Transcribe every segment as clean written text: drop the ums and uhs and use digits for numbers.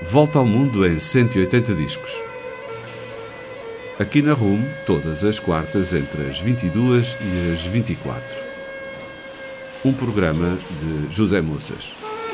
Volta ao Mundo em 180 discos. Aqui na RUM, todas as quartas entre as 22 e as 24. Um programa de José Moças.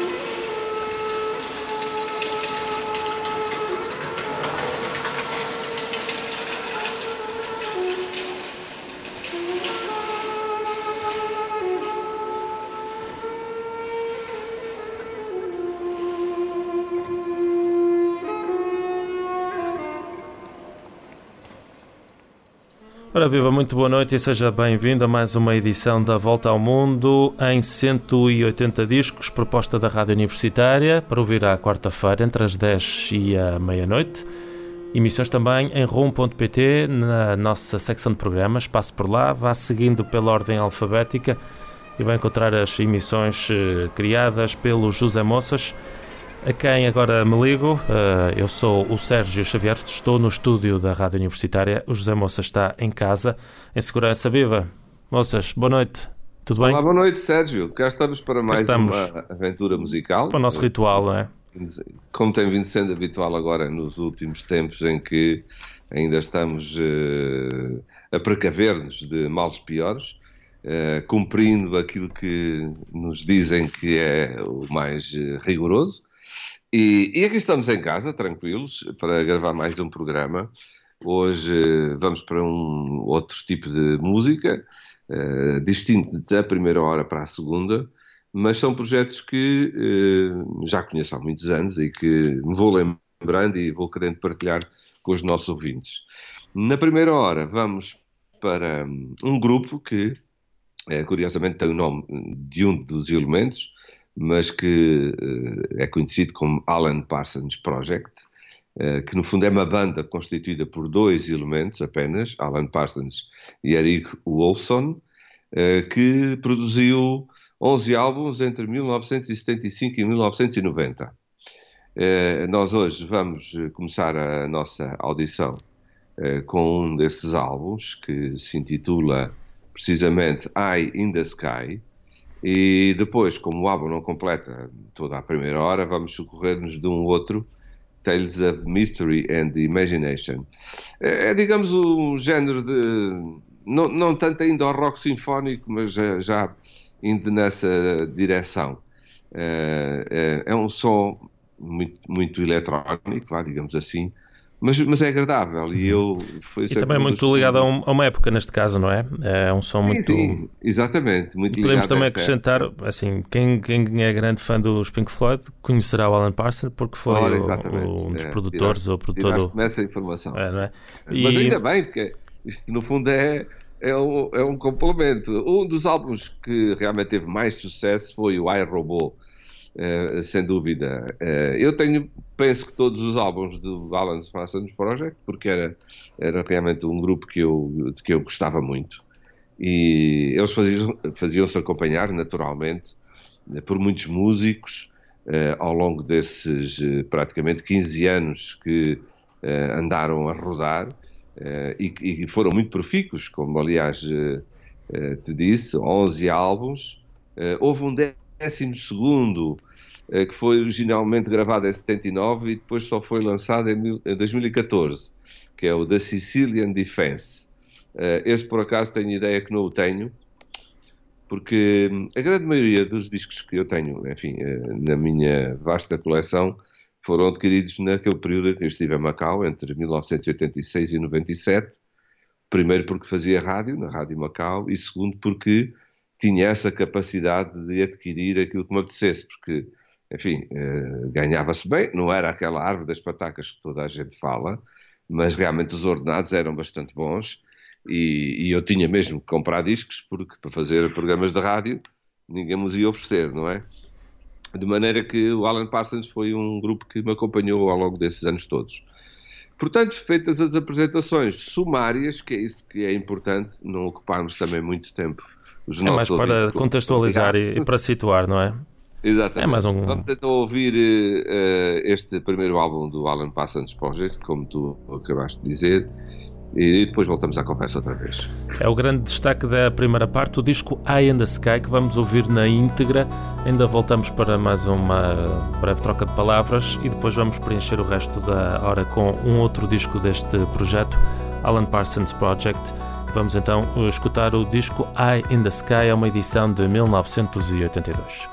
Ora viva, muito boa noite e seja bem-vindo a mais uma edição da Volta ao Mundo em 180 discos, proposta da Rádio Universitária, para ouvir à quarta-feira entre as 10 e a meia-noite. Emissões também em rum.pt, na nossa secção de programas. Passe por lá, vá seguindo pela ordem alfabética e vai encontrar as emissões criadas pelo José Moças, a quem agora me ligo. Eu sou o Sérgio Xavier, estou no estúdio da Rádio Universitária. O José Moças está em casa, em segurança. Viva! Moças, boa noite. Tudo bem? Olá, boa noite, Sérgio. Cá estamos para mais uma aventura musical. Para o nosso ritual, não é? Como tem vindo sendo habitual agora nos últimos tempos em que ainda estamos a precaver-nos de males piores, cumprindo aquilo que nos dizem que é o mais rigoroso. E aqui estamos em casa, tranquilos, para gravar mais um programa. Hoje vamos para um outro tipo de música, distinto da primeira hora para a segunda, mas são projetos que já conheço há muitos anos e que me vou lembrando e vou querendo partilhar com os nossos ouvintes. Na primeira hora vamos para um grupo que, curiosamente, tem o nome de um dos elementos, mas que é conhecido como Alan Parsons Project, que no fundo é uma banda constituída por dois elementos apenas, Alan Parsons e Erik Wolfson, que produziu 11 álbuns entre 1975 e 1990. Nós hoje vamos começar a nossa audição com um desses álbuns, que se intitula precisamente Eye in the Sky. E depois, como o álbum não completa toda a primeira hora, vamos socorrer-nos de um outro, Tales of Mystery and Imagination. É, digamos, um género de... Não tanto ainda ao rock sinfónico, mas já indo nessa direção. É um som muito eletrónico, digamos assim, mas é agradável e também muito ligado a uma época, neste caso, não é? É um som muito... Sim, exatamente. Muito podemos também acrescentar, assim, quem é grande fã dos Pink Floyd conhecerá o Alan Parsons, porque foi um dos produtores ou produtor... Tiraste-me essa informação. Não é? Mas ainda bem, porque isto no fundo é um complemento. Um dos álbuns que realmente teve mais sucesso foi o iRobot, sem dúvida. Eu penso que todos os álbuns do Alan Parsons Project, porque era realmente um grupo de que eu gostava muito. E eles faziam-se acompanhar, naturalmente, por muitos músicos, ao longo desses praticamente 15 anos que andaram a rodar, e foram muito profícuos, como aliás te disse, 11 álbuns. Houve um 12º, que foi originalmente gravado em 79 e depois só foi lançado em 2014, que é o The Sicilian Defense. Esse, por acaso, tenho ideia que não o tenho, porque a grande maioria dos discos que eu tenho, enfim, na minha vasta coleção, foram adquiridos naquele período em que eu estive em Macau, entre 1986 e 97. Primeiro porque fazia rádio, na Rádio Macau, e segundo porque tinha essa capacidade de adquirir aquilo que me apetecesse, porque, enfim, ganhava-se bem, não era aquela árvore das patacas que toda a gente fala, mas realmente os ordenados eram bastante bons, e eu tinha mesmo que comprar discos, porque para fazer programas de rádio ninguém me os ia oferecer, não é? De maneira que o Alan Parsons foi um grupo que me acompanhou ao longo desses anos todos. Portanto, feitas as apresentações sumárias, que é isso que é importante, não ocuparmos também muito tempo os nossos mais para contextualizar e para situar, não é? Exatamente. Vamos então ouvir este primeiro álbum do Alan Parsons Project, como tu acabaste de dizer, e depois voltamos à conversa outra vez. É o grande destaque da primeira parte, o disco Eye in the Sky, que vamos ouvir na íntegra. Ainda voltamos para mais uma breve troca de palavras e depois vamos preencher o resto da hora com um outro disco deste projeto, Alan Parsons Project. Vamos então escutar o disco Eye in the Sky, é uma edição de 1982.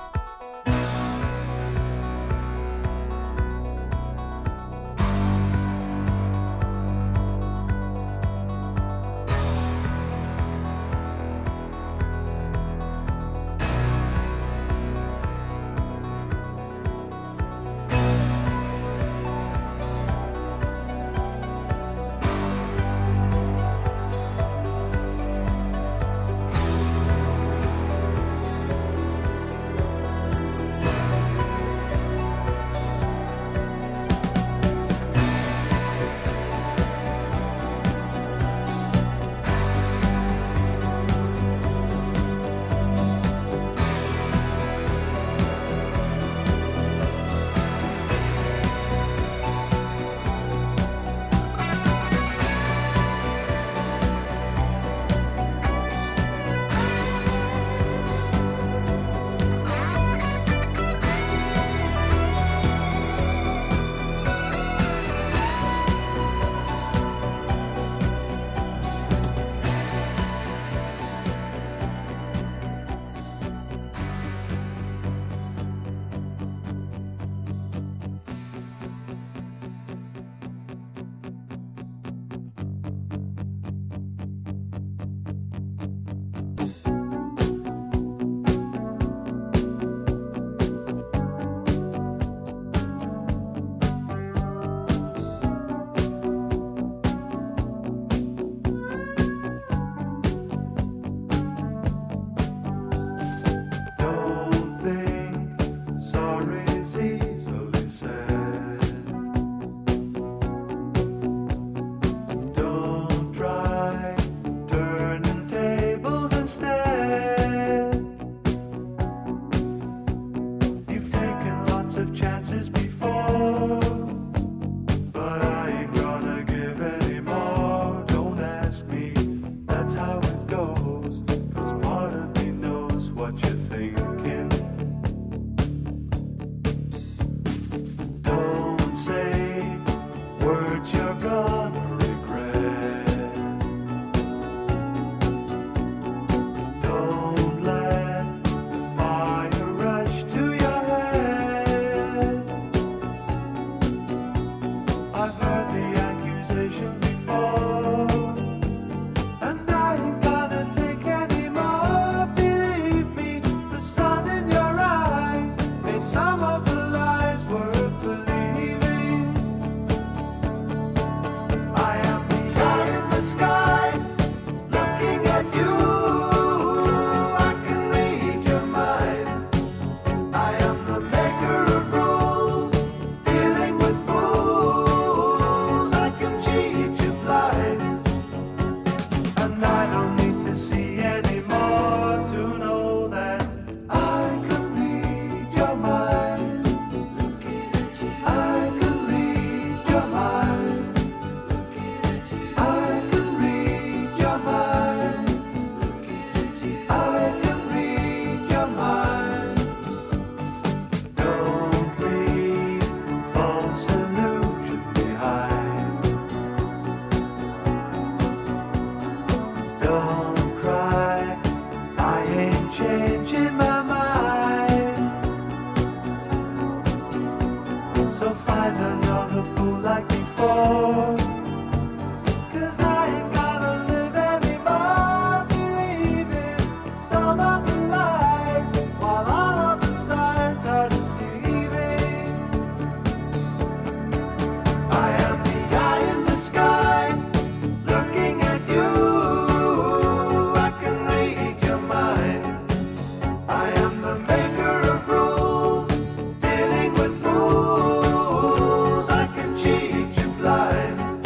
Dealing with fools, I can cheat you blind.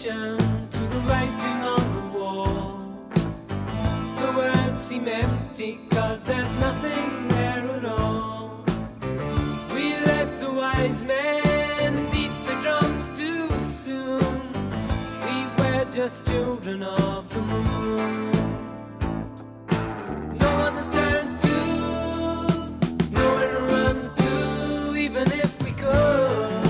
attention to the writing on the wall. The words seem empty 'cause there's nothing there at all. We let the wise men beat the drums too soon. We were just children of the moon. No one to turn to, nowhere to run to, even if we could.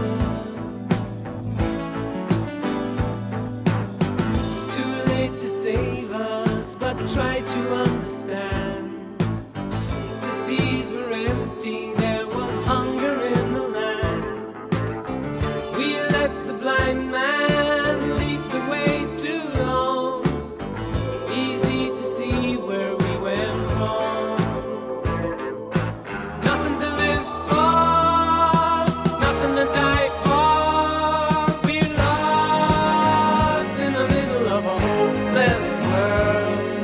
Too late to save us, but try to understand. The seas were empty, there was hunger in the land. We let the blind man lead the way too long. Easy to see where we went wrong. Nothing to live for, nothing to die for. We're lost in the middle of a hopeless world.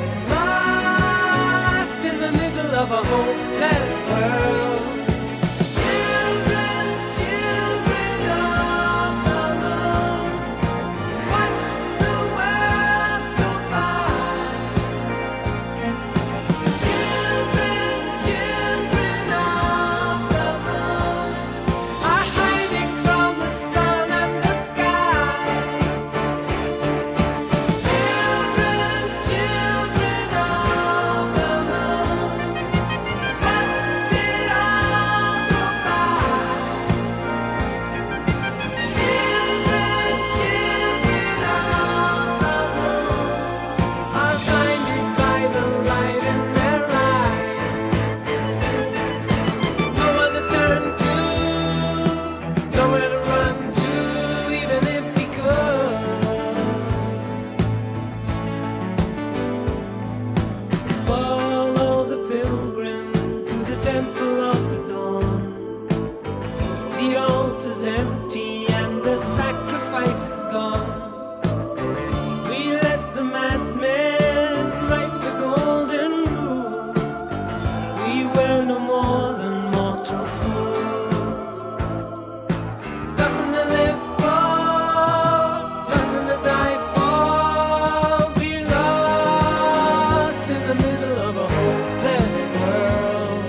Lost in the middle of a hopeless world. Children, children of the Lord, watch the world go by. Children, children of the Lord, are hiding from the sun and the sky. Children, children of the Lord, watch it all go by. Children, children of the Lord, are blinded by the light in their eyes. No one to turn to, nowhere to run to, even if we could. Follow the pilgrim to the temple of the dawn. The altar's empty and the sacrifice is gone. We let the madmen write the golden rules. We were no more than mortal fools. Nothing to live for, nothing to die for. We're lost in the middle of a hopeless world.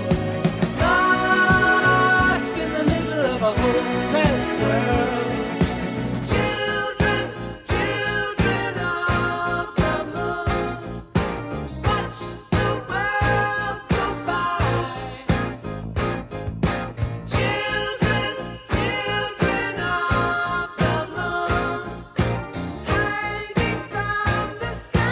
Lost in the middle of a hopeless world. Children, children of the moon, watch the world go by. Children, children of the moon, hiding from the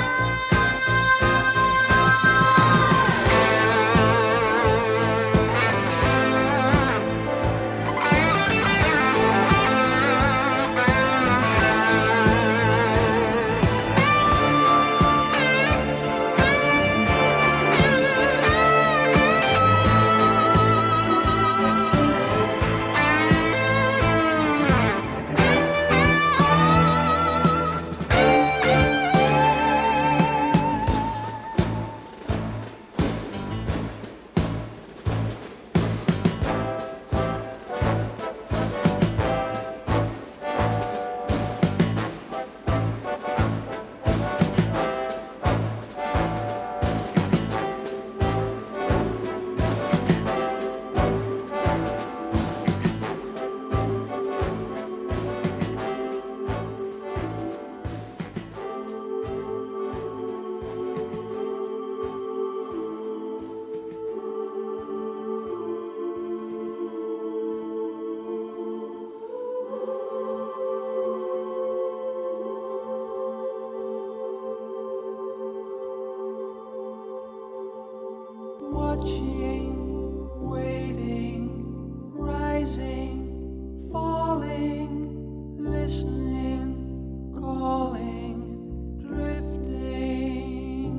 watching, waiting, rising, falling, listening, calling, drifting,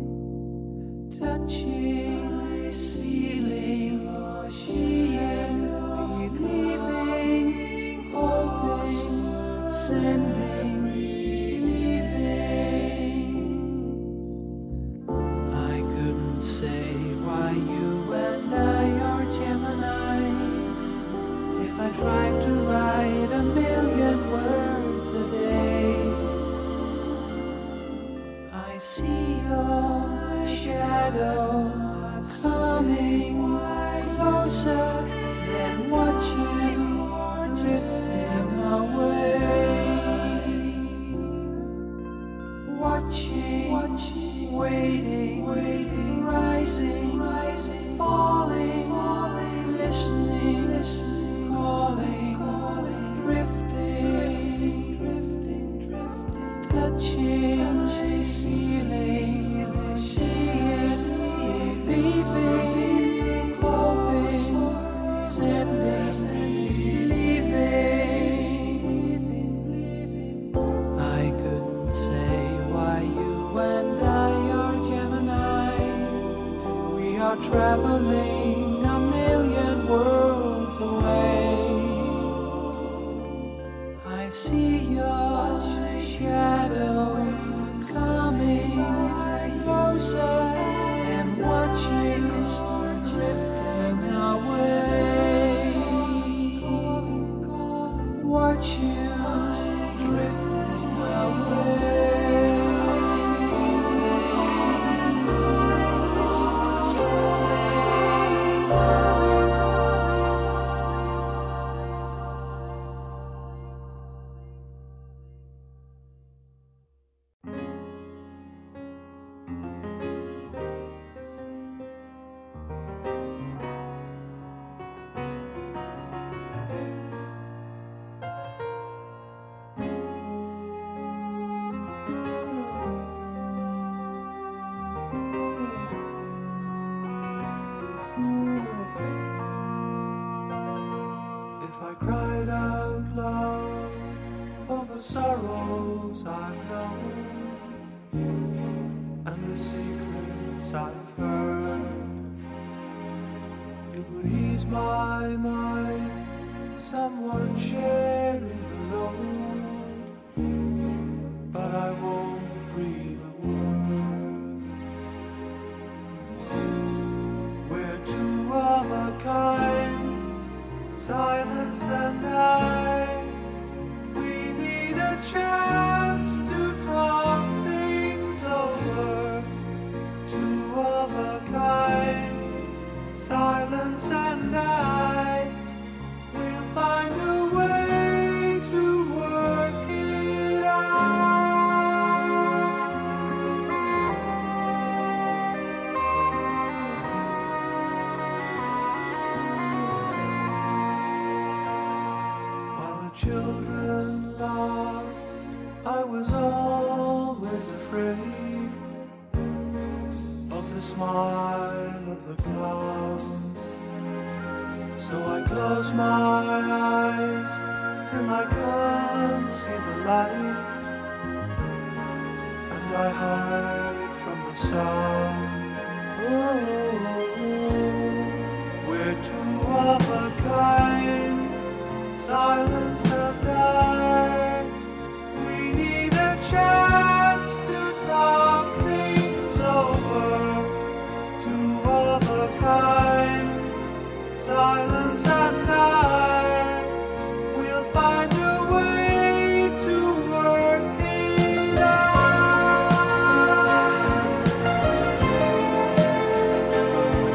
touching, feeling, seeing, believing, hoping, sending, leaving. I couldn't say why you and I are Gemini. If I tried to write a million words a day, closer than what you are drifting away. Watching, waiting, rising, falling, listening, calling, drifting, touching, feeling, seeing, believing, hoping, sending, believing. I couldn't say why you and I are Gemini. We are traveling a million worlds away. I see your shadow coming closer and watch you drifting away. Watch you drifting away. If I cried out loud over sorrows I've known and the secrets I've heard, it would ease my mind, someone sharing the load, but I won't breathe a word. We're two of a kind, silence and I, we need a chance to talk things over. Two of a kind, silence and I, we'll find a way to work it out. While the children laughed, I was always afraid of the smile of the clown. So I close my eyes till I can't see the light, and I hide from the sound. Oh, we're two of a kind, silence and I, we need a chance to talk things over. Two of a kind, silence and I, we'll find a way to work it out.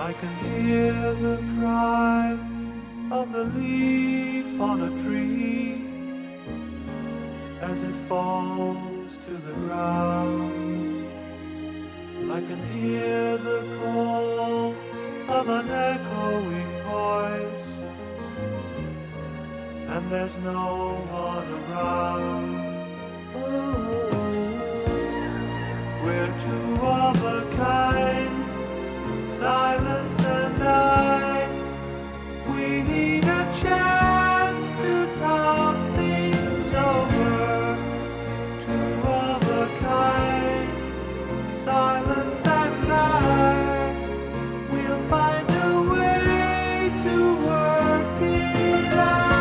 I can hear the cry of the leaf on a tree as it falls to the ground. I can hear the call of an echoing voice, and there's no one around. Oh, we're two of a kind, silence and I. We need a chance to talk things over. Two of a kind, silence and I. We'll find a way to work it out.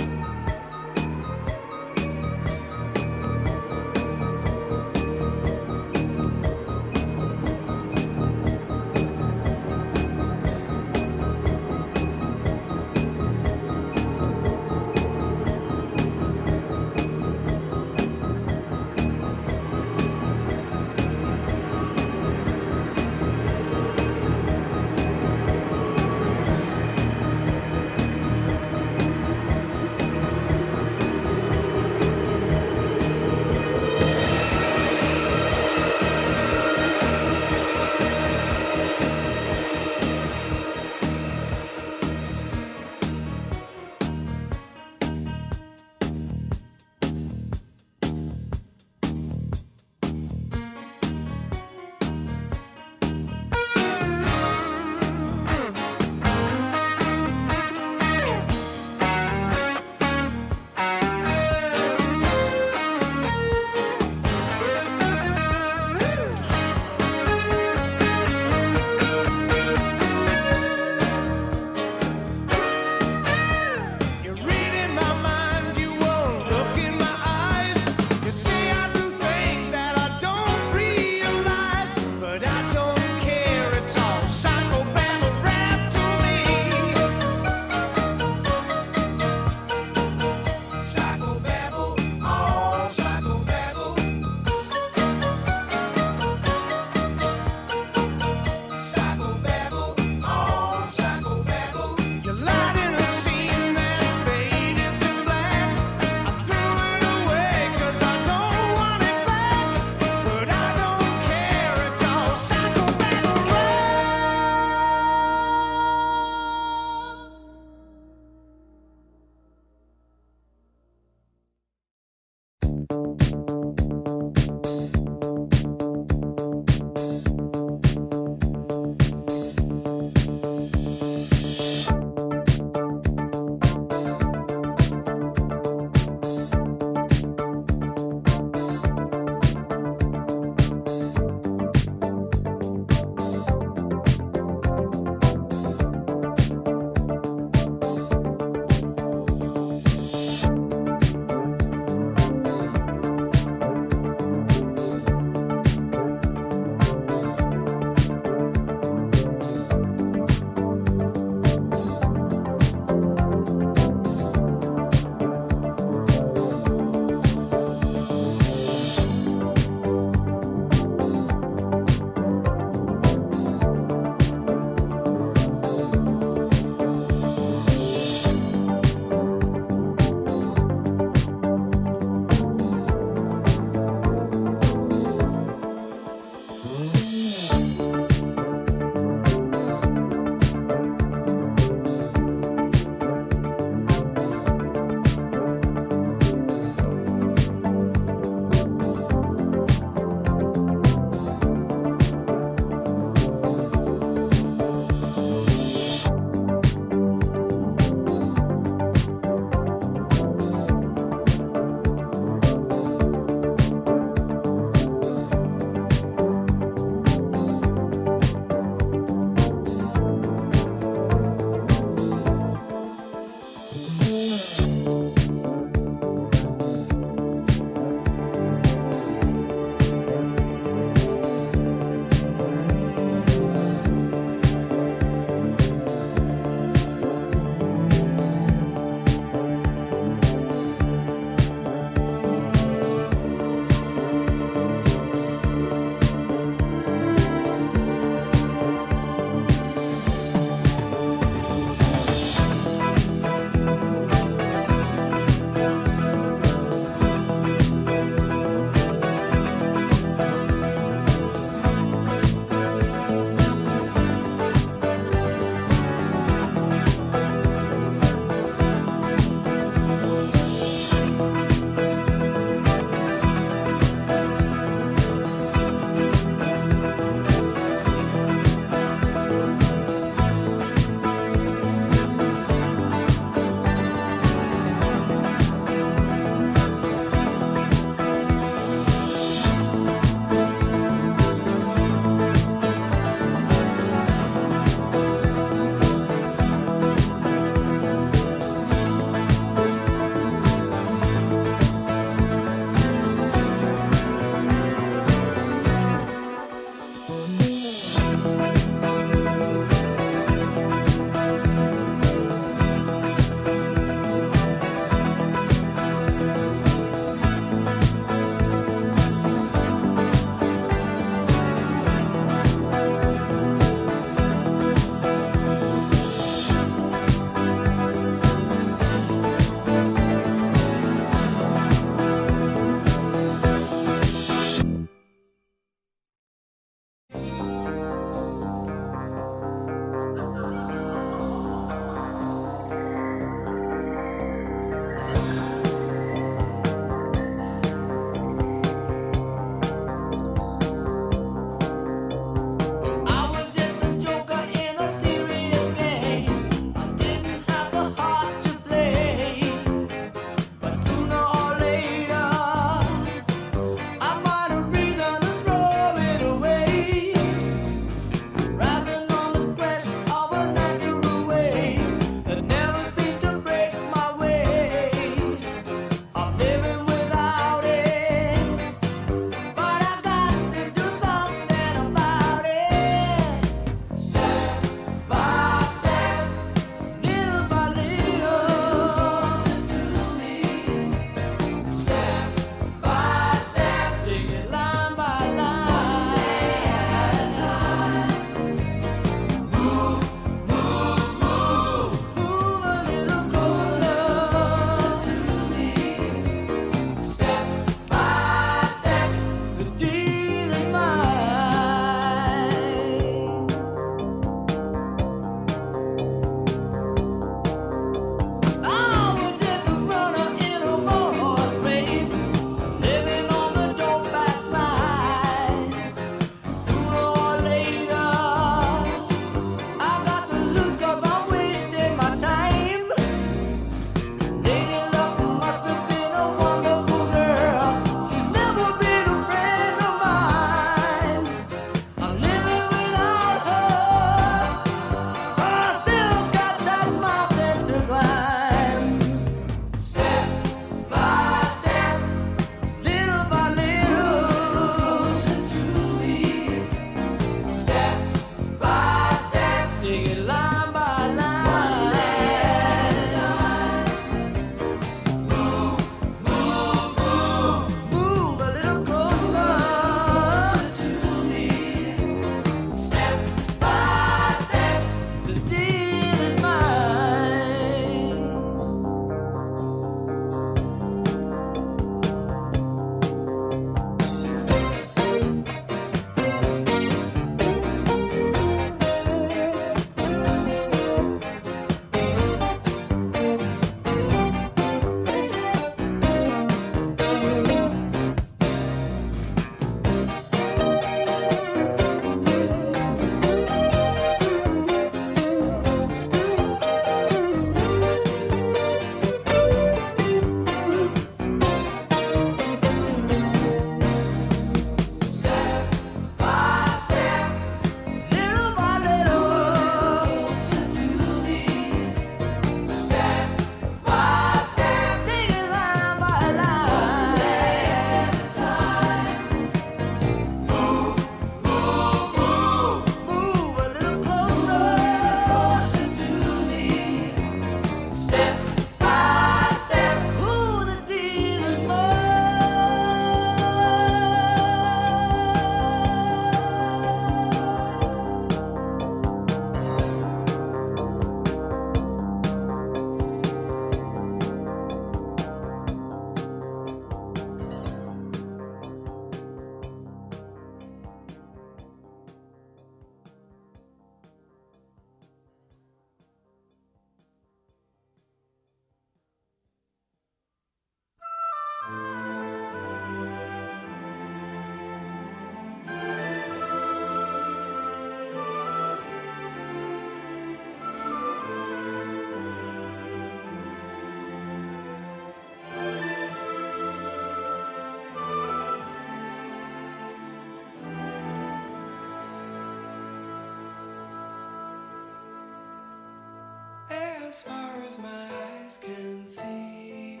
As far as my eyes can see,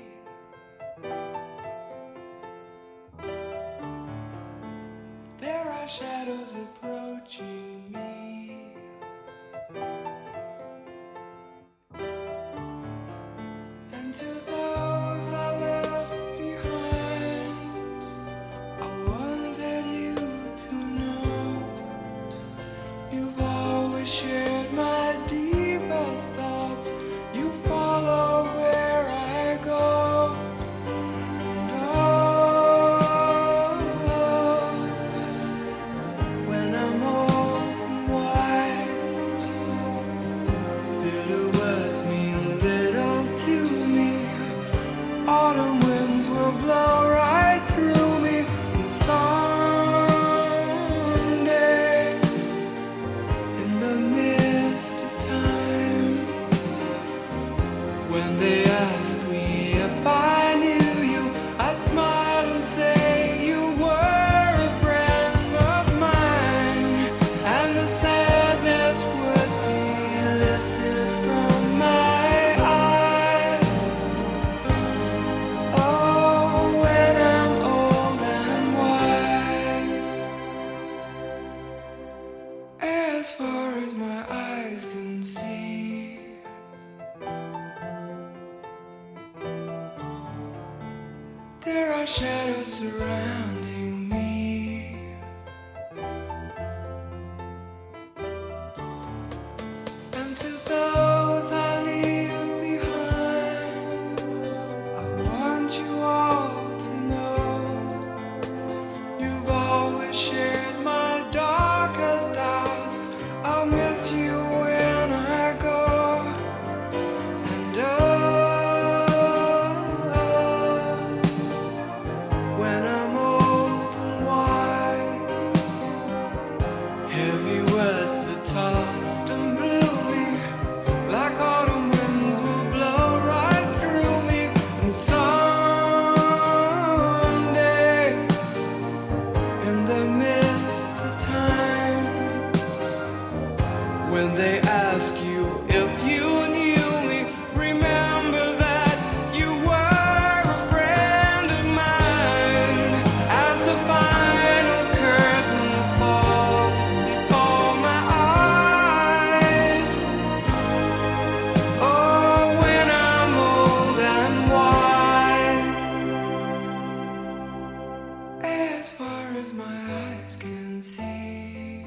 there are shadows approaching me. And to those I left behind, I wanted you to know you've always shared my deepest thoughts. You follow where I go. And oh, when I'm old and wise, bitter words mean little to me. Autumn winds will blow right through me. And someday, in the midst of time, when they ask me if I knew you, I'd smile and say you were a friend of mine, and the sadness would be lifted from my eyes. Oh, when I'm old and wise, as far as my eyes can see, there are shadows surrounding me. And to those I leave behind, I want you all to know you've always shared my darkest hours. I'll miss you when I go. And when I'm old and wise, heavy words that tossed and blew me, like autumn winds will blow right through me. And someday, in the midst of time, when they ask you if you knew me, remember that you were a friend of mine. As the final curtain falls before my eyes, oh, when I'm old and wise, as far as my eyes can see.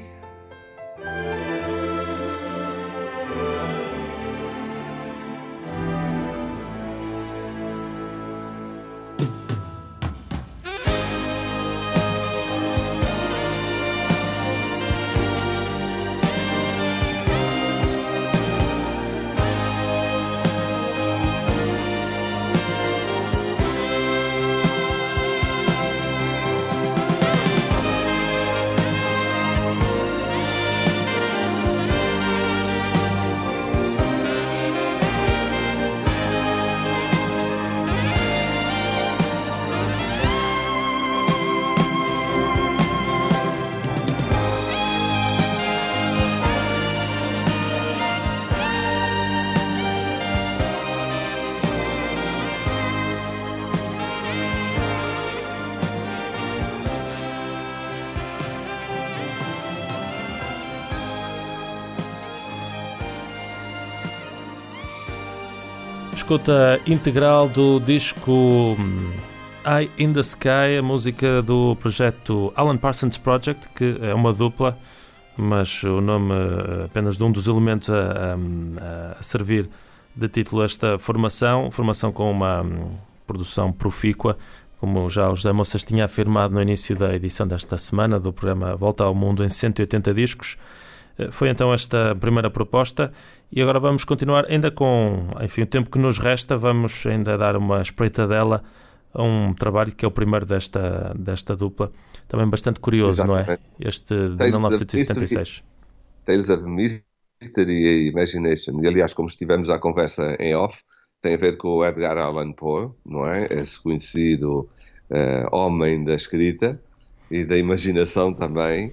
Escuta integral do disco Eye in the Sky, a música do projeto Alan Parsons Project, que é uma dupla, mas o nome apenas de um dos elementos a servir de título a esta formação com uma produção profícua, como já o José Moças tinha afirmado no início da edição desta semana do programa Volta ao Mundo em 180 discos. Foi então esta primeira proposta e agora vamos continuar ainda com, enfim, o tempo que nos resta, vamos ainda dar uma espreitadela a um trabalho que é o primeiro desta dupla, também bastante curioso. Exatamente. Não é? Este de 1976. Tales of Mystery e Imagination, e aliás, como estivemos à conversa em off, tem a ver com o Edgar Allan Poe, não é? Esse conhecido homem da escrita e da imaginação também.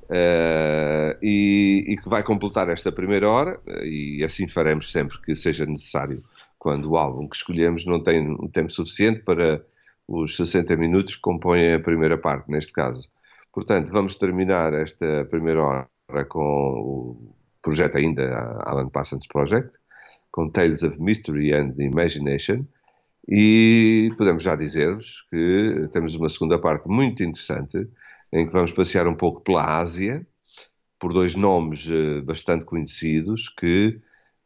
e que vai completar esta primeira hora, e assim faremos sempre que seja necessário, quando o álbum que escolhemos não tem um tempo suficiente para os 60 minutos que compõem a primeira parte, neste caso. Portanto, vamos terminar esta primeira hora com o projeto ainda Alan Parsons Project, com Tales of Mystery and Imagination, e podemos já dizer-vos que temos uma segunda parte muito interessante, em que vamos passear um pouco pela Ásia, por dois nomes bastante conhecidos, que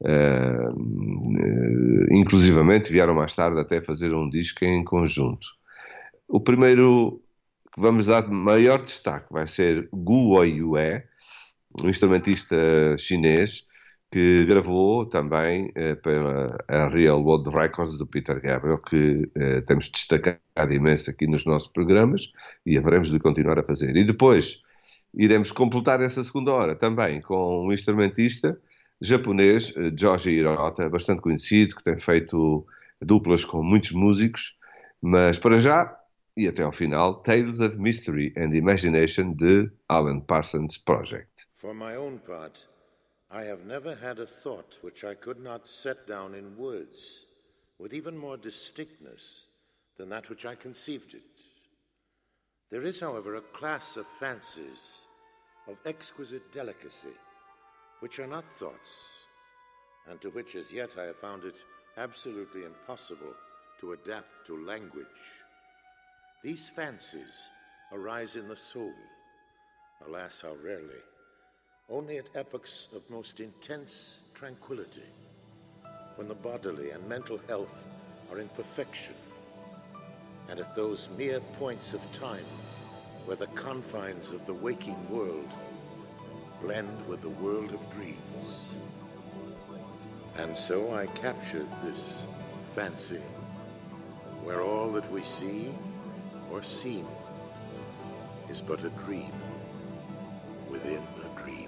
inclusivamente vieram mais tarde até fazer um disco em conjunto. O primeiro que vamos dar maior destaque vai ser Gu Oiyue, um instrumentista chinês que gravou também para a Real World Records do Peter Gabriel, que temos destacado imenso aqui nos nossos programas e haveremos de continuar a fazer. E depois iremos completar essa segunda hora também com um instrumentista japonês, Joji Hirota, bastante conhecido, que tem feito duplas com muitos músicos, mas para já e até ao final, Tales of Mystery and Imagination de Alan Parsons Project. For my own part, I have never had a thought which I could not set down in words with even more distinctness than that which I conceived it. There is, however, a class of fancies of exquisite delicacy which are not thoughts, and to which as yet I have found it absolutely impossible to adapt to language. These fancies arise in the soul, alas, how rarely, only at epochs of most intense tranquility, when the bodily and mental health are in perfection, and at those mere points of time where the confines of the waking world blend with the world of dreams. And so I captured this fancy, where all that we see or seem is but a dream within a dream.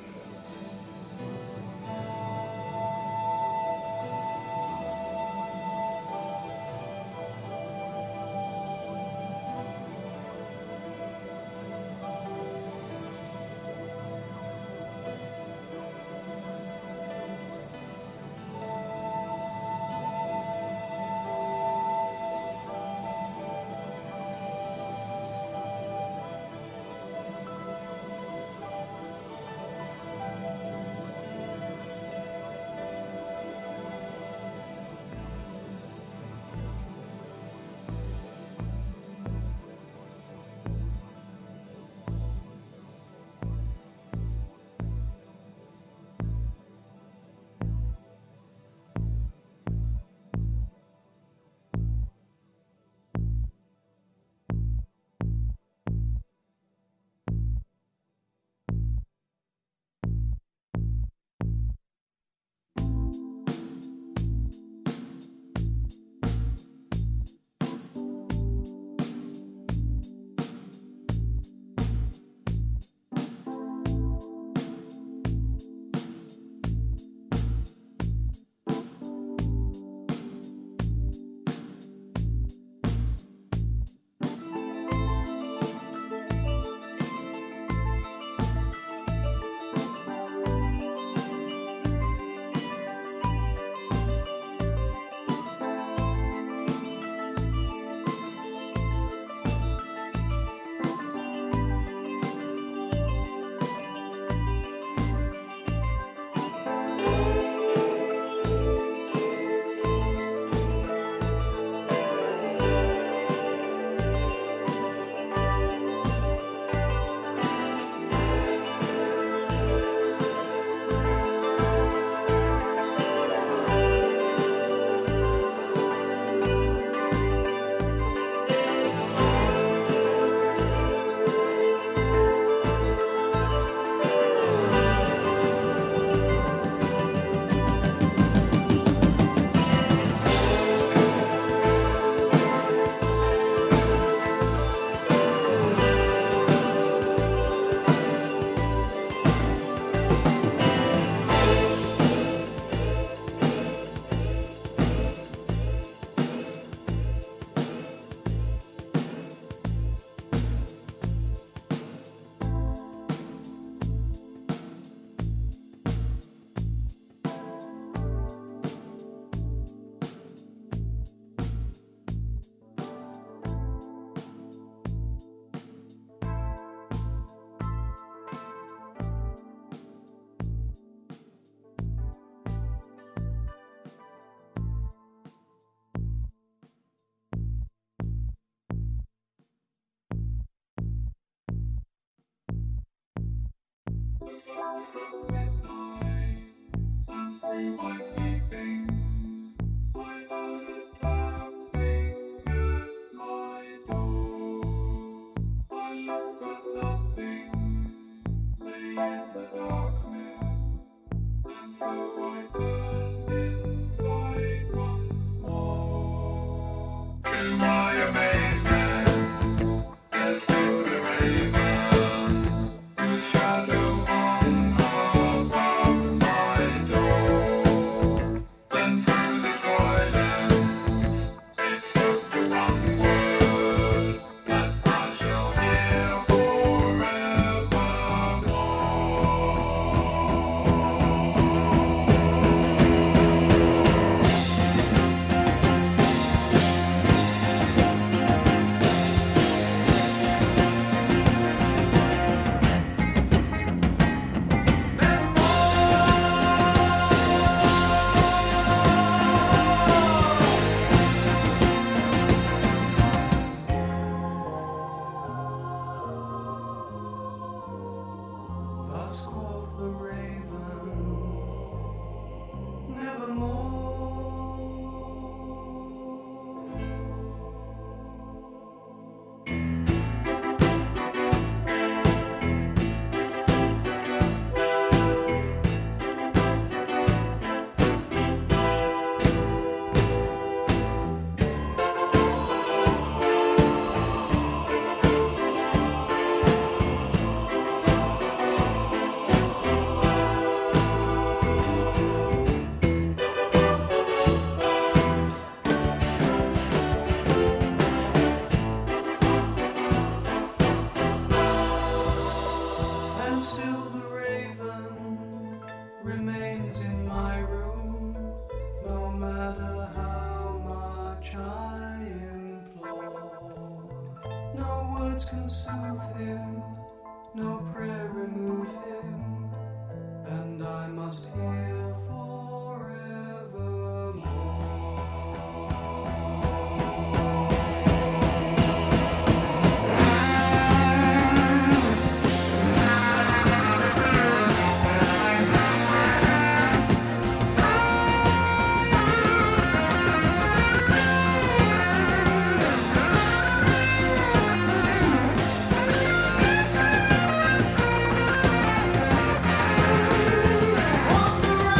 Off the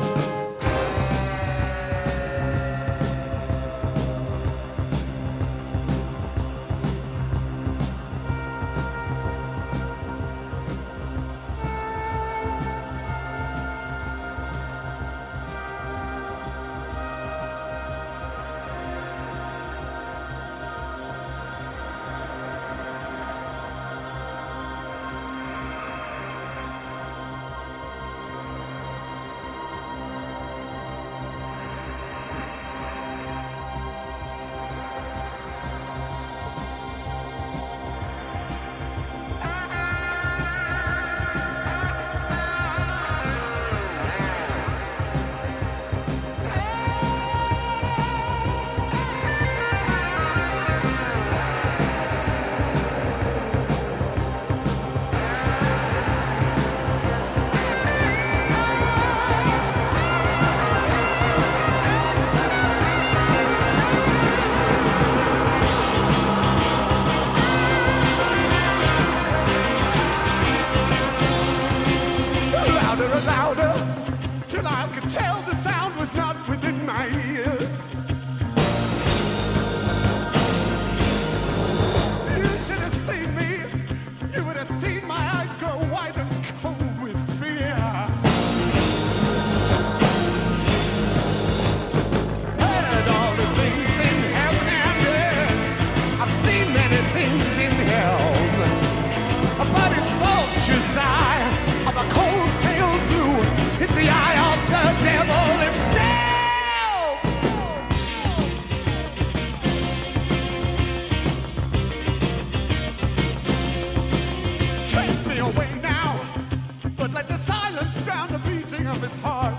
Away now, but let the silence drown the beating of his heart.